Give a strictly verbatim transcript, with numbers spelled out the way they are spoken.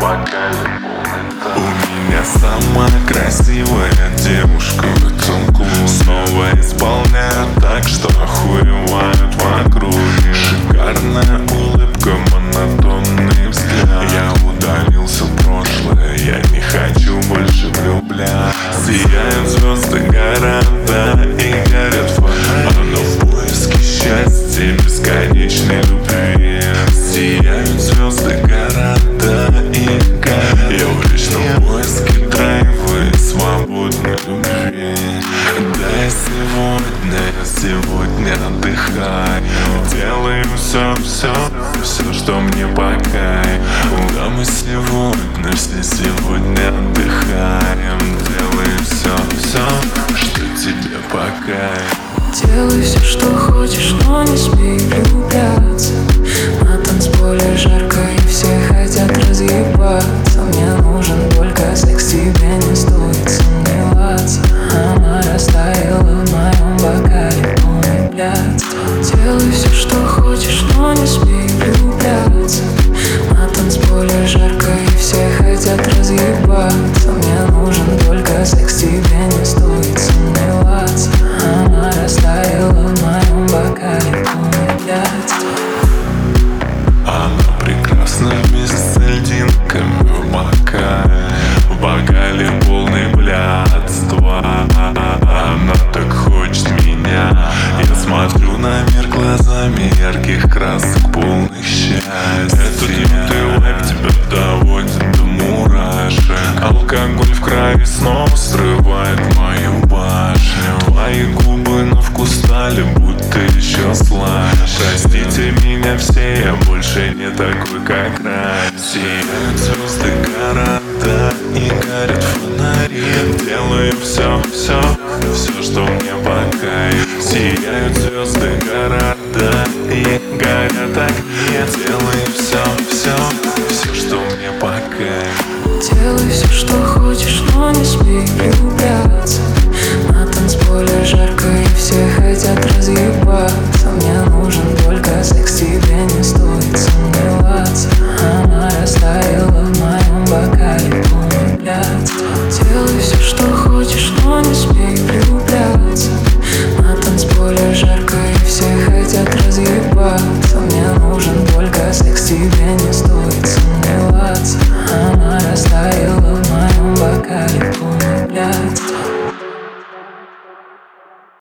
У меня самая красивая девушка в этом клубе. Снова исполняю так, что охуевают вокруг. Шикарная улыбка, монотонный взгляд. Я удалился в прошлое, я не хочу больше влюбляться. Сияют звезды города и горят фонари. Оно в поиске счастья, бесконечной любви. Сияют звезды города и горят. Я в вечном поиске драйва и свободной любви. Да, я сегодня, я сегодня отдыхаю. Делаю все, все, все, что мне по кайфу. Да, мы сегодня, все сегодня отдыхаем. Делаю все, все, что тебе по кайфу. Делай все, что хочешь, но не смей влюбляться. На танцполе жарко и все хотят разъебаться. Мне нужен только секс, тебе не стоит сомневаться. Она растаяла в моем бокале, полный блядства. Делай все, что хочешь, но не смей влюбляться. На танцполе жарко и все хотят разъебаться. Мне нужен только секс, тебе не стоит сомневаться. Она растаяла в моем бокале, полный блядства. Она прекрасна вместе с льдинками в бокале. В бокале полный блядства. Она так хочет меня. Я смотрю на мир глазами ярких красок, полных счастья. Этот лютый вайб тебя доводит до мурашек. Алкоголь в крови снова срывает мою башню. Твои губы на вкус стали будто еще слаще. Простите меня все, я больше не такой, как раньше. Сияют звезды города и горят фонари. Делаю все, все, все, что мне по кайфу. Сияют звезды города и горят огни. Делаю все, все, все, что мне по кайфу. Делай все, что хочешь, но не смей влюбляться. На танцполе жарко